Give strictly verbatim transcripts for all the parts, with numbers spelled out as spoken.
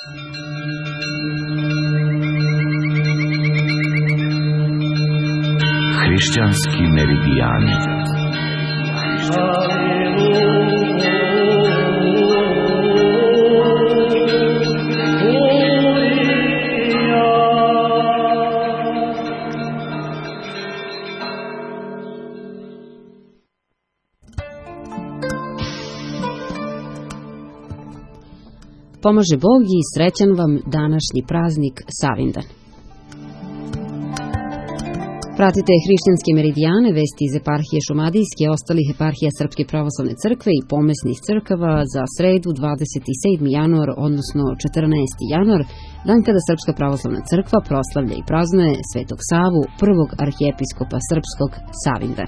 Hrišćanski meridijani. Pomaže Bog i srećan vam današnji praznik Savindan. Pratite hrišćanske meridijane, vesti iz eparhije Šumadijske i ostalih eparhija Srpske pravoslavne crkve i pomesnih crkava za sredu dvadeset sedmi januar, odnosno četrnaesti januar, dan kada Srpska pravoslavna crkva proslavlja i praznuje Svetog Savu, prvog arhijepiskopa srpskog Savindan.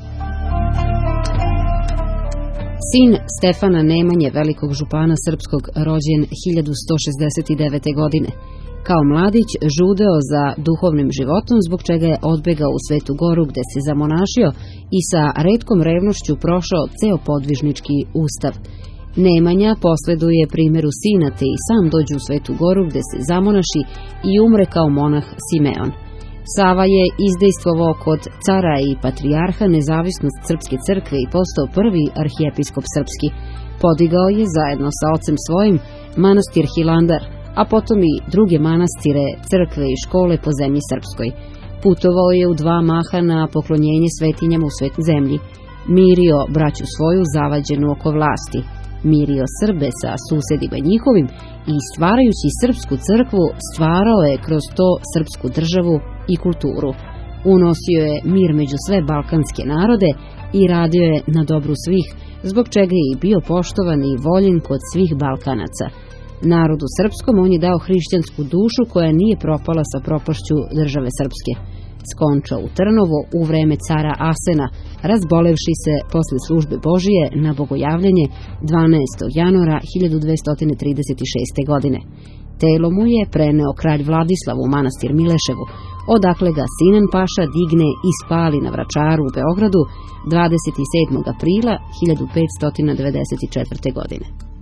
Sin Stefana Nemanje, velikog župana srpskog, rođen hiljadu sto šezdeset devete. godine. Kao mladić žudeo za duhovnim životom, zbog čega je odbegao u Svetu Goru gde se zamonašio i sa retkom revnošću prošao ceo podvižnički ustav. Nemanja posleduje primeru sina te i sam dođe u Svetu Goru gde se zamonaši i umre kao monah Simeon. Sava je izdejstvovao kod cara i patrijarha nezavisnost Srpske crkve i postao prvi arhijepiskop srpski. Podigao je zajedno sa ocem svojim manastir Hilandar, a potom i druge manastire, crkve i škole po zemlji srpskoj. Putovao je u dva maha na poklonjenje svetinjama u svetoj zemlji. Mirio braću svoju zavađenu oko vlasti. Mirio Srbe sa susedima njihovim i stvarajući srpsku crkvu stvarao je kroz to srpsku državu i kulturu. Unosio je mir među sve balkanske narode i radio je na dobru svih, zbog čega je i bio poštovan i voljen kod svih Balkanaca. Narodu srpskom on je dao hrišćansku dušu koja nije propala sa propašću države srpske. Skončao u Trnovo u vreme cara Asena, razbolevši se posle službe Božije na bogojavljanje dvanaestog januara hiljadu dvesta trideset šeste. godine. Telo mu je preneo kralj Vladislav u manastir Mileševu, odakle ga Sinan Paša digne i spali na Vračaru u Beogradu dvadeset sedmog aprila hiljadu petsto devedeset četvrte. godine.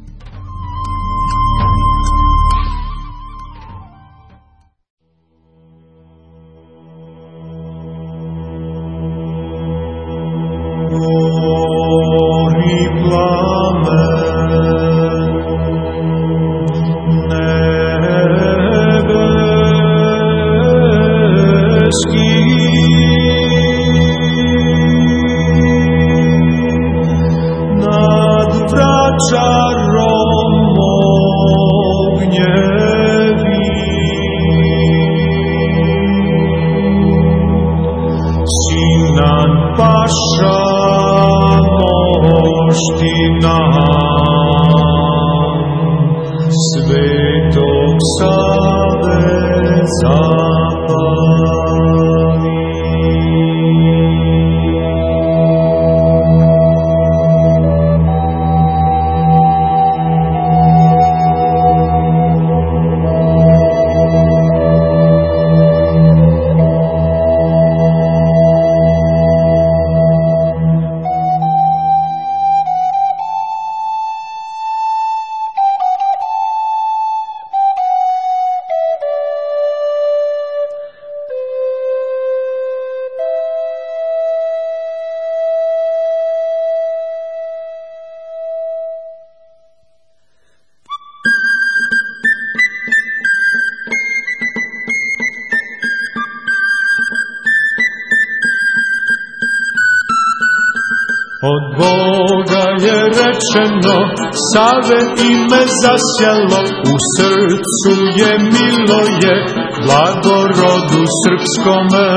Od Boga je rečeno, Save ime zasjalo, u srcu je milo je, blagorodu srpskome.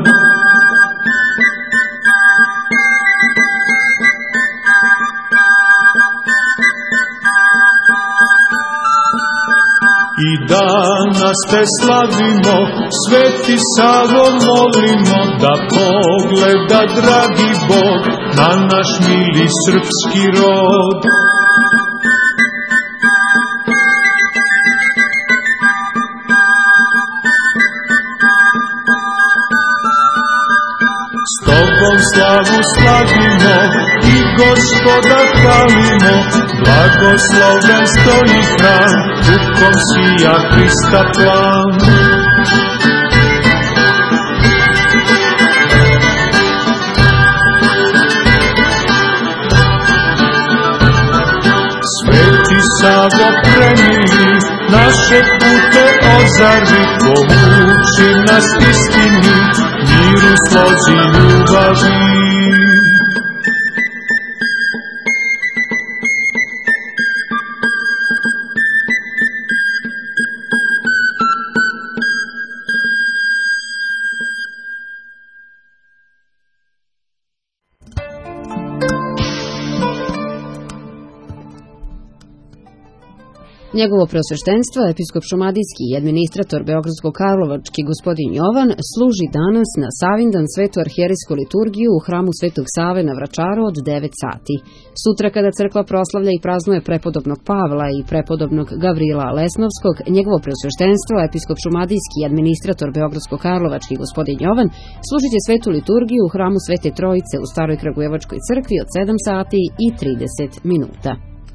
I danas te slavimo, Sveti Savo molimo, da pogleda dragi Bog na naš mili srpski rod. S tobom slavu slavimo i Gospoda hvalimo, blagosloven stoji hram, sunkom sija Hrista plan. Sveti Savo premili, naše pute ozari, povuči nas istini, miru, slozi, ljubavi. Njegovo preosveštenstvo, episkop šumadijski i administrator Beogradsko-Karlovački gospodin Jovan, služi danas na Savindan svetu arhijerijsku liturgiju u hramu Svetog Save na Vračaru od devet sati. Sutra kada crkva proslavlja i praznuje prepodobnog Pavla i prepodobnog Gavrila Lesnovskog, njegovo preosveštenstvo, episkop šumadijski i administrator Beogradsko-Karlovački gospodin Jovan, služit će svetu liturgiju u hramu Svete Trojice u Staroj Kragujevačkoj crkvi od sedam sati i trideset minuta.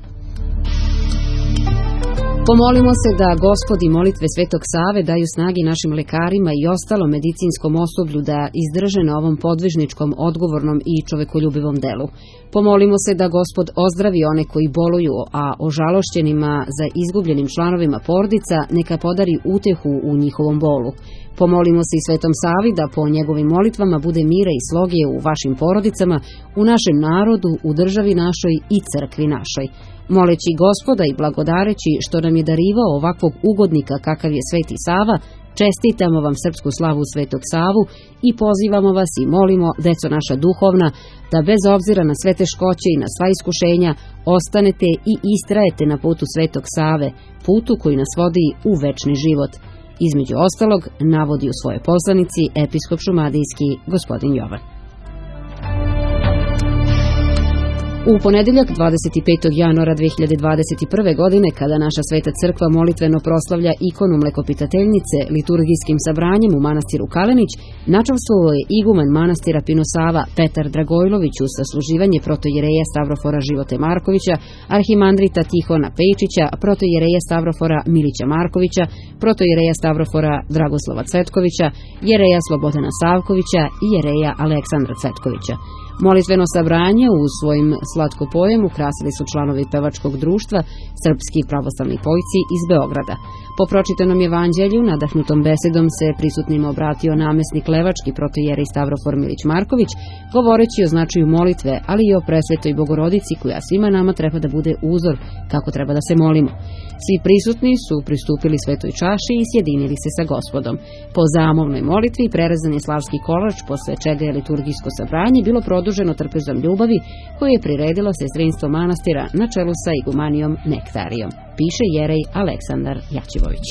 Pomolimo se da Gospod i molitve Svetog Save daju snage našim lekarima i ostalom medicinskom osoblju da izdrže na ovom podvižničkom, odgovornom i čovekoljubivom delu. Pomolimo se da Gospod ozdravi one koji boluju, a ožalošćenima za izgubljenim članovima porodica neka podari utehu u njihovom bolu. Pomolimo se i Svetom Savi da po njegovim molitvama bude mira i sloge u vašim porodicama, u našem narodu, u državi našoj i crkvi našoj. Moleći Gospoda i blagodareći što nam je darivao ovakvog ugodnika kakav je Sveti Sava, čestitamo vam srpsku slavu Svetog Savu i pozivamo vas i molimo, deco naša duhovna, da bez obzira na sve teškoće i na sva iskušenja ostanete i istrajete na putu Svetog Save, putu koji nas vodi u večni život. Između ostalog, navodi u svojoj poslanici episkop šumadijski gospodin Jovan. U ponedeljak dvadeset petog januara dve hiljade dvadeset prve. godine, kada naša Sveta crkva molitveno proslavlja ikonu Mlekopitateljnice liturgijskim sabranjem u manastiru Kalenić, načelstvovao je iguman manastira Pinosava Petar Dragojlović uz sasluživanje protojereja Stavrofora Živote Markovića, arhimandrita Tihona Pejčića, protojereja Stavrofora Milića Markovića, protojereja Stavrofora Dragoslava Cvetkovića, jereja Slobodana Savkovića i jereja Aleksandra Cvetkovića. Molitveno sabranje u svojim slatkopojem ukrasili su članovi pevačkog društva Srpski pravoslavni pojci iz Beograda. Po pročitanom evanđelju, nadahnutom besedom se prisutnim obratio namesnik Levački protojerej Stavrofor Milić Marković, govoreći o značaju molitve, ali i o presvetoj Bogorodici koja svima nama treba da bude uzor kako treba da se molimo. Svi prisutni su pristupili svetoj čaši i sjedinili se sa Gospodom. Po zamovnoj molitvi prerezan je slavski kolač, posle čega je liturgijsko sabranje bilo produženo trpezom ljubavi koju je priredilo sestrinstvo manastira na čelu sa igumanijom Nektarijom, piše jerej Aleksandar Jačivović.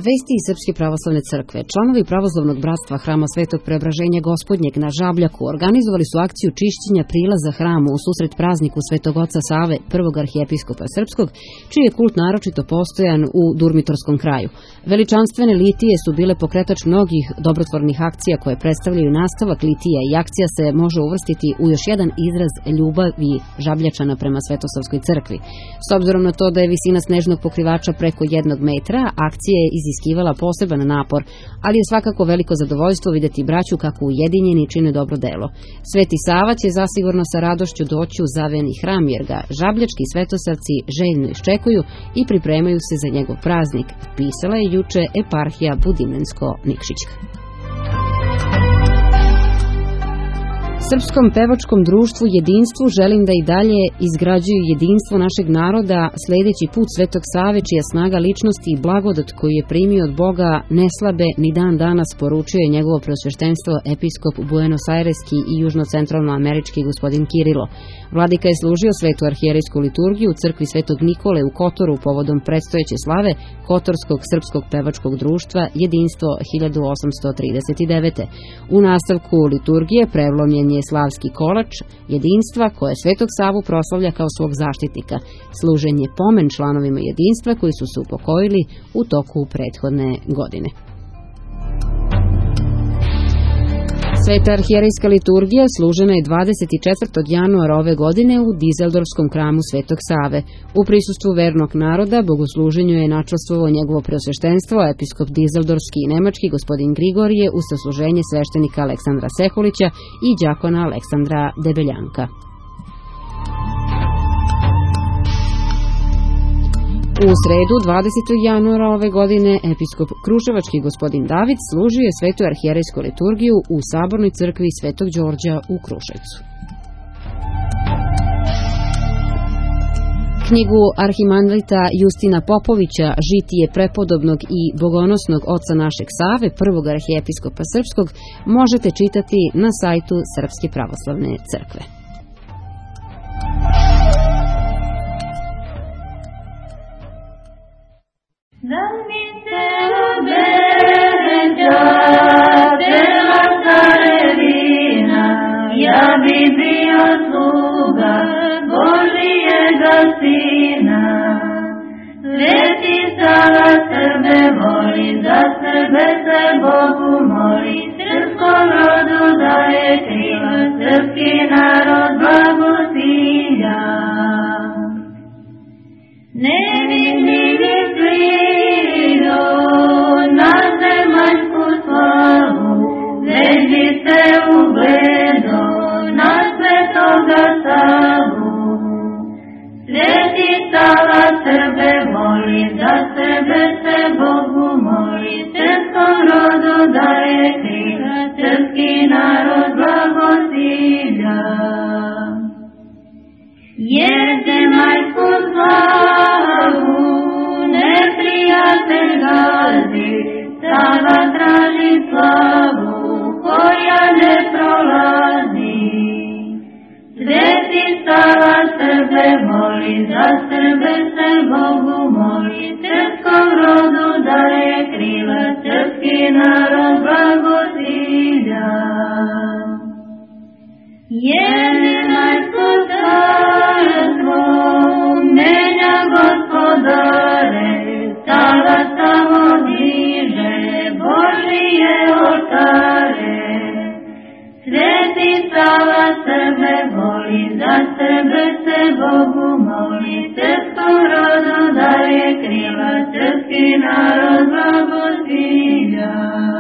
Vesti iz Srpske pravoslavne crkve. Članovi pravoslavnog bratstva Hrama Svetog Preobraženja Gospodnjeg na Žabljaku organizovali su akciju čišćenja prilaza hramu u susret prazniku Svetog oca Save, prvog arhijepiskopa srpskog, čiji je kult naročito postojan u Durmitorskom kraju. Veličanstvene litije su bile pokretač mnogih dobrotvornih akcija koje predstavljaju nastavak litija i akcija se može uvrstiti u još jedan izraz ljubavi Žabljačana prema Svetosavskoj crkvi. S obzirom na to da je visina snežnog pokrivača preko jednog metra, akcija je iziskivala poseban napor, ali je svakako veliko zadovoljstvo vidjeti braću kako ujedinjeni čine dobro delo. Sveti Sava će zasigurno sa radošću doći u zavejani hram, jer ga žabljački svetosavci željno iščekuju i pripremaju se za njegov praznik, pisala je juče eparhija Budimljensko-Nikšićka. Srpskom pevačkom društvu Jedinstvu želim da i dalje izgrađuju jedinstvo našeg naroda sledeći put Svetog Save, čija snaga ličnosti i blagodat koju je primio od Boga ne slabe ni dan danas, poručio je njegovo preosveštenstvo episkop Buenos-Aireski i južno-centralnoamerički gospodin Kirilo. Vladika je služio svetu arhijerejsku liturgiju u crkvi Svetog Nikole u Kotoru povodom predstojeće slave Kotorskog srpskog pevačkog društva Jedinstvo hiljadu osamsto trideset devete. U nastavku liturgije prelomljen je slavski kolač Jedinstva koje Svetog Savu proslavlja kao svog zaštitnika. Služen je pomen članovima Jedinstva koji su se upokojili u toku prethodne godine. Sveta arhijerejska liturgija služena je dvadeset četvrtog januara ove godine u Dizeldorfskom hramu Svetog Save. U prisustvu vernog naroda bogosluženju je načastvovao njegovo preosveštenstvo episkop Dizeldorfski i nemački gospodin Grigorije uz sasluženje sveštenika Aleksandra Seholića i đakona Aleksandra Debeljanka. U sredu, dvadesetog januara ove godine, episkop Kruševački gospodin David služio je svetu arhijerejsku liturgiju u Sabornoj crkvi Svetog Đorđa u Kruševcu. Knjigu arhimandrita Justina Popovića Žitije prepodobnog i bogonosnog oca našeg Save, prvog arhijepiskopa srpskog, možete čitati na sajtu Srpske pravoslavne crkve. Da mi se obećate la carevina, ja bi bio sluga Božijega Sina. Sveti Sava Srbe voli, za Srbe se Bogu moli, srpskom rodu daje krila, srpski narod blagosilja. Nevidljivi slido na zemaljsku slavu, veži se ugledo na Svetoga Savu. Sveti Sava Srbe voli, za Srbe se Bogu moli, srpskom rodu daje krila, srpski narod blagosilja. Jer zemaljsku slavu neprijatelj gazi, Sava traži slavu koja ne prolazi. Sveti Sava Srbe voli, za Srbe se Bogu moli, srpskom rodu daje krila, srpski narod blagosilja. Jer zemaljsko carstvo menja gospodare, Sava samo diže Božije oltare. Sveti Sava Srbe voli, za Srbe se Bogu moli, srpskom rodu daje krila, srpski narod blagosilja.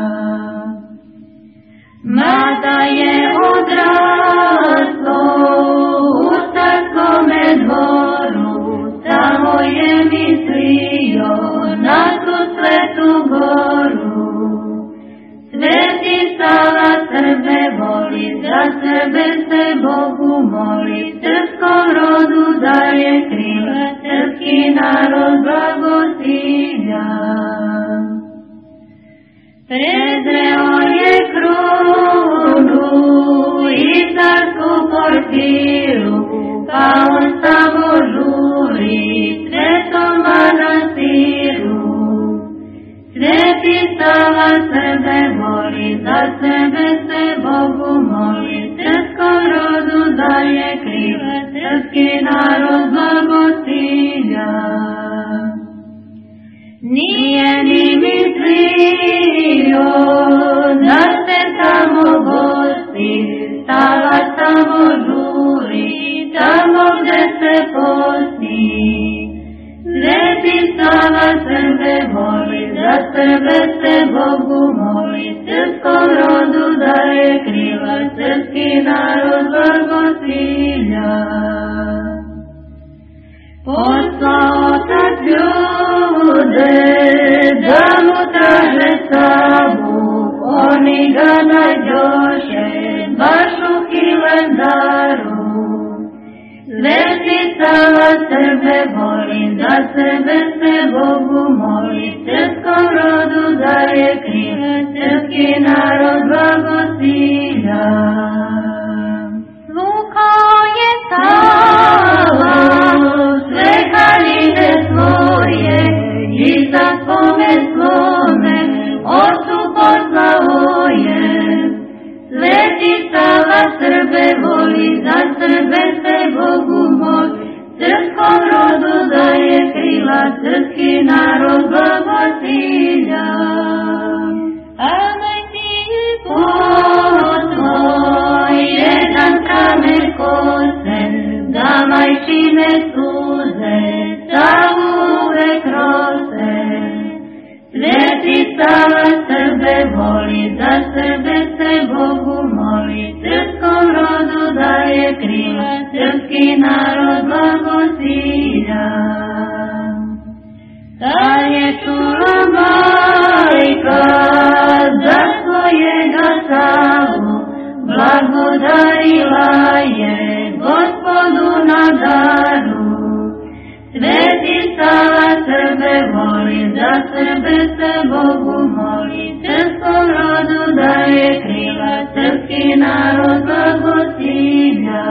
Mada je odraslo u carskome dvoru, samo je mislio na tu svetu goru. Sveti Sava Srbe voli, za Srbe se Bogu moli, srpskom rodu daje krila, srpski narod blagosilja. Prezreo je krunu i carsku porfiru, pa on samo žuri svetom manastiru. Sve Sveti Sava sebe voli, za sebe se Bogu moli, srpskom rodu daje krila, srpski narod blagocilja. Nije ni mislio da se tamo gosti, Sava tamo žuri, tamo gde se posti. Sveti Sava sebe voli, za sebe se Bogu moli, srpskom rodu daje krila, srpski narod blagocilja. Poslao otac ljude, da mu traže Savu, oni ga nađoše, baš u Hilandaru. Sveti Sava sebe voli, za sebe se Bogu moli, srpskom rodu daje krila, srpski narod blagocilja. Zvukao je Sava sve haljine svoje i sa svome svome ocu poslao je. Sveti Sava Srbe voli, za Srbe se Bogu moli, srpskom rodu daje krila, srpski narod blagocilja. Amaj ti je potvoj, jedan kamen kosen, da majčine suze, Savu uvek rose. Sveti Sava Srbe voli, za Srbe se Bogu moli, srpskom rodu daje krila, srpski narod blagocilja. Tad je čula majka za svojega Savu, blagodarila je Gospodu na daru. Sveti Sava Srbe voli, za Srbe se Bogu moli, srpskom rodu daje krila, srpski narod blagocilja.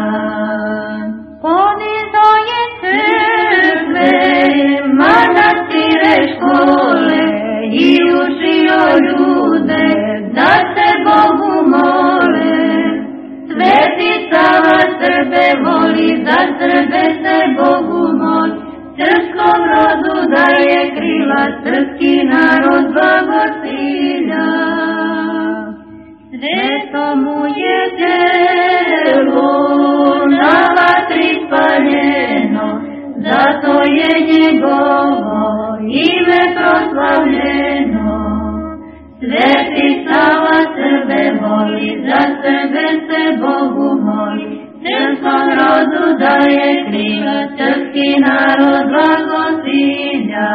Ponizo je crkve, manastire, škole i učio ljude da se Bogu mole. Sveti Sava Srbe voli, za Srbe se Bogu moli, srpskom rodu daje krila, srpski narod blagocilja. Sveto mu je telo na vatri spaljeno, zato je njegovo ime proslavljeno. Sveti Sava Srbe voli, za Srbe se Bogu moli, srpskom rodu daje krila, srpski narod blagocilja.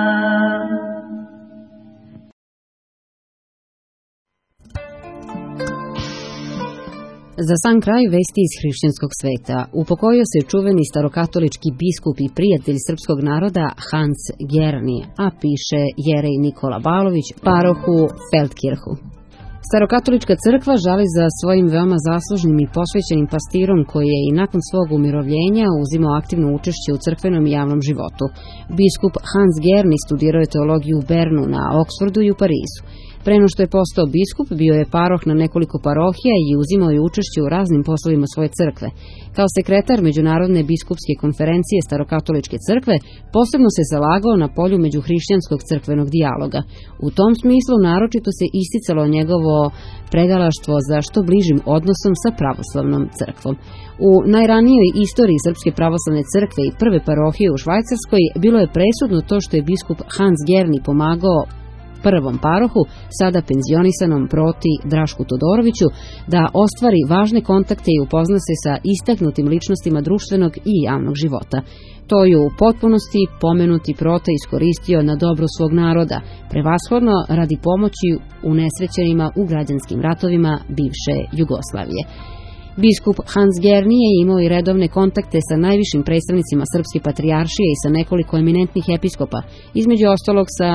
Za sam kraj vesti iz hrišćanskog sveta. Upokojio se čuveni starokatolički biskup i prijatelj srpskog naroda Hans Gerni, a piše jerej Nikola Balović, parohu Feldkirhu. Starokatolička crkva žali za svojim veoma zaslužnim i posvećenim pastirom koji je i nakon svog umirovljenja uzimao aktivno učešće u crkvenom i javnom životu. Biskup Hans Gerni studirao je teologiju u Bernu, na Oksfordu i u Parizu. Pre no što je postao biskup, bio je paroh na nekoliko parohija i uzimao je učešće u raznim poslovima svoje crkve. Kao sekretar Međunarodne biskupske konferencije Starokatoličke crkve, posebno se zalagao na polju međuhrišćanskog crkvenog dijaloga. U tom smislu naročito se isticalo njegovo pregalaštvo za što bližim odnosom sa pravoslavnom crkvom. U najranijoj istoriji Srpske pravoslavne crkve i prve parohije u Švajcarskoj bilo je presudno to što je biskup Hans Gerni pomagao prvom parohu, sada penzionisanom proti Drašku Todoroviću, da ostvari važne kontakte i upozna se sa istaknutim ličnostima društvenog i javnog života. To je u potpunosti pomenuti prote iskoristio na dobro svog naroda, prevashodno radi pomoći unesrećenima u građanskim ratovima bivše Jugoslavije. Biskup Hans Gerni je imao i redovne kontakte sa najvišim predstavnicima Srpske patrijaršije i sa nekoliko eminentnih episkopa, između ostalog sa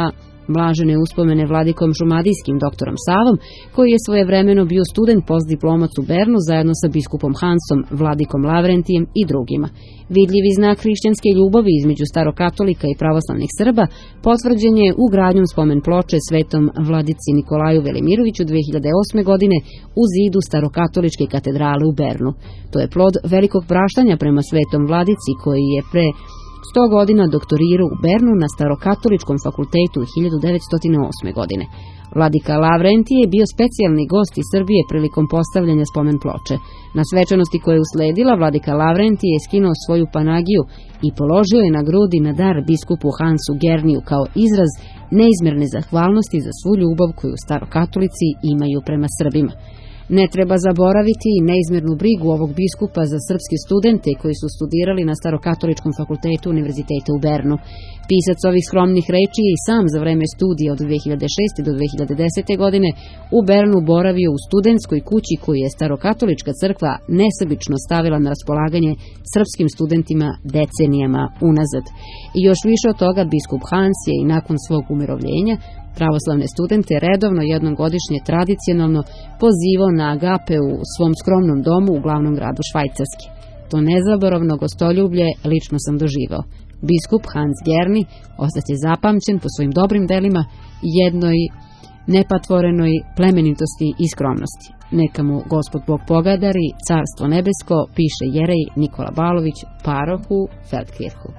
Blažene uspomene vladikom šumadijskim doktorom Savom, koji je svojevremeno bio student postdiplomac u Bernu zajedno sa biskupom Hansom, vladikom Lavrentijem i drugima. Vidljivi znak hrišćanske ljubavi između starokatolika i pravoslavnih Srba potvrđen je ugradnjom spomen ploče svetom vladici Nikolaju Velimiroviću dve hiljade osme. godine u zidu starokatoličke katedrale u Bernu. To je plod velikog praštanja prema svetom vladici koji je pre sto godina doktorirao u Bernu na starokatoličkom fakultetu hiljadu devetsto osme. godine. Vladika Lavrentije je bio specijalni gost iz Srbije prilikom postavljanja spomen ploče. Na svečanosti koja je usledila, vladika Lavrentije je skinuo svoju panagiju i položio je na grudi na dar biskupu Hansu Gerniju kao izraz neizmerne zahvalnosti za svu ljubav koju starokatolici imaju prema Srbima. Ne treba zaboraviti i neizmernu brigu ovog biskupa za srpske studente koji su studirali na starokatoličkom fakultetu Univerziteta u Bernu. Pisac ovih skromnih reči je i sam za vreme studija od dve hiljade šeste. do dve hiljade desete. godine u Bernu boravio u studentskoj kući koju je starokatolička crkva nesebično stavila na raspolaganje srpskim studentima decenijama unazad. I još više od toga, biskup Hans je i nakon svog umirovljenja pravoslavne studente redovno jednom godišnje tradicionalno pozivao na agape u svom skromnom domu u glavnom gradu Švajcarske. To nezaboravno gostoljublje lično sam doživao. Biskup Hans Gerni ostaće zapamćen po svojim dobrim delima, jednoj nepatvorenoj plemenitosti i skromnosti. Neka mu Gospod Bog pogadari, carstvo nebesko, piše jerej Nikola Balović, paroh u Feldkirchu.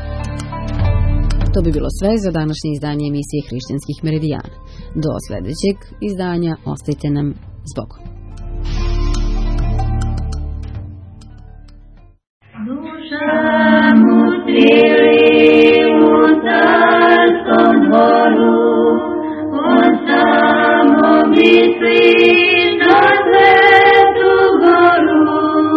To bi bilo sve za današnje izdanje emisije Hrišćanskih meridijana. Do sljedećeg izdanja ostajte nam s Bogom. Duša mu trili u carskom dvoru, on samo misli na svetu goru.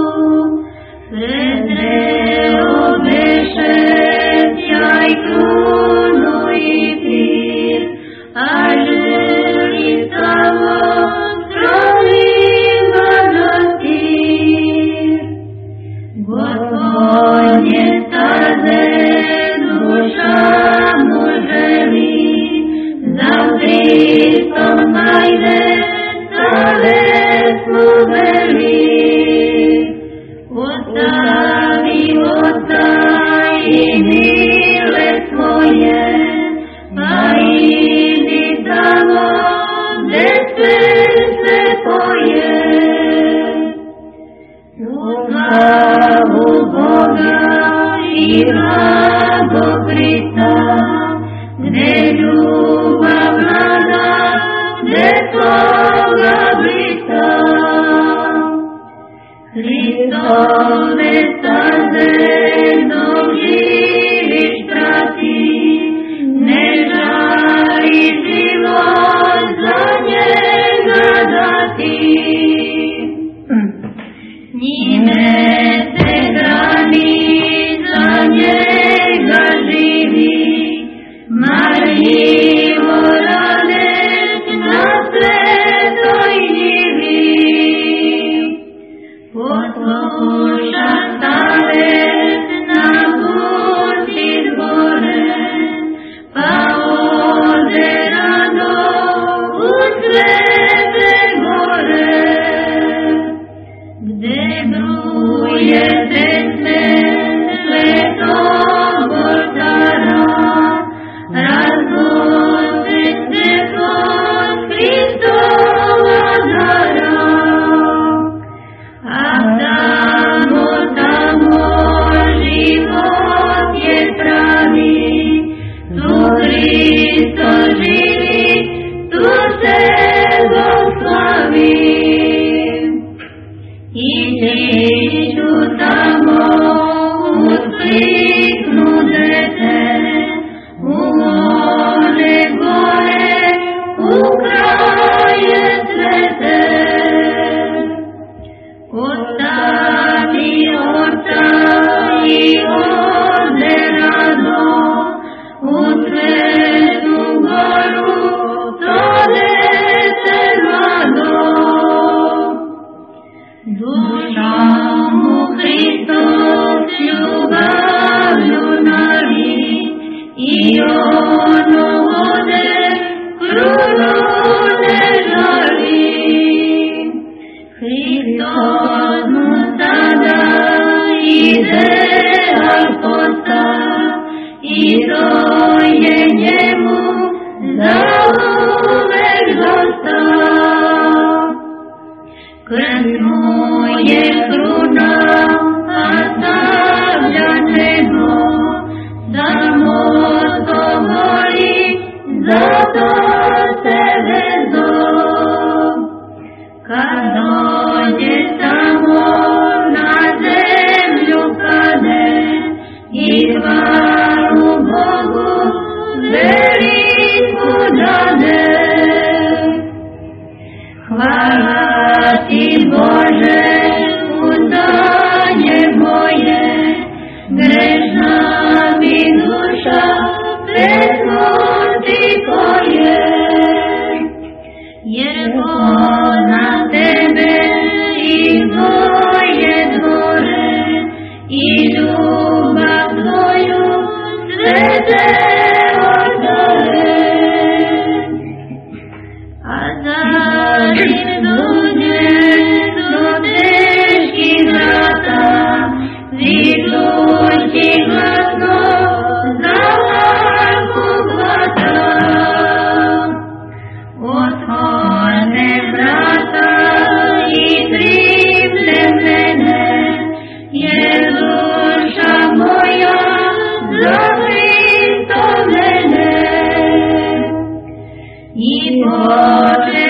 Sretneo beše sjaj krunu i pir, a želi samo skromni manastir. Gospodnje staze duša mu želi, za Hristom najde savesnu veli. Ostavi oca i mile svoje, pa idi tamo gde sve se poje. U slavu Boga i blago Hrista, gde ljubav vlada, gde sloga blista. Hristove staze dok živiš prati, ne žali život za njega dati. Njime se hrani, za njega živi, marljivo radeš na svetoj njivi. Posluša staret na put izbore, pa ode rado u svete gore. ideal postav, i to je njemu zauvek dosta. Krst mu je kruna, a sablja nego, samo to voli, zato se vezo. Kad dođe samo na zemlju kade i hvalu Bogu veliku dade. Hvala ti Bože, uzdanje moje, grešna mi duša presmrti koje. Jer pozna tebe i tvoje dvore i ljubav tvoju sve te odore. A zanim dođe do teških vrata, viklući glasno za laku hvata. Otvore vrata i primle mene, jer duša moja za Hristo mene. I poče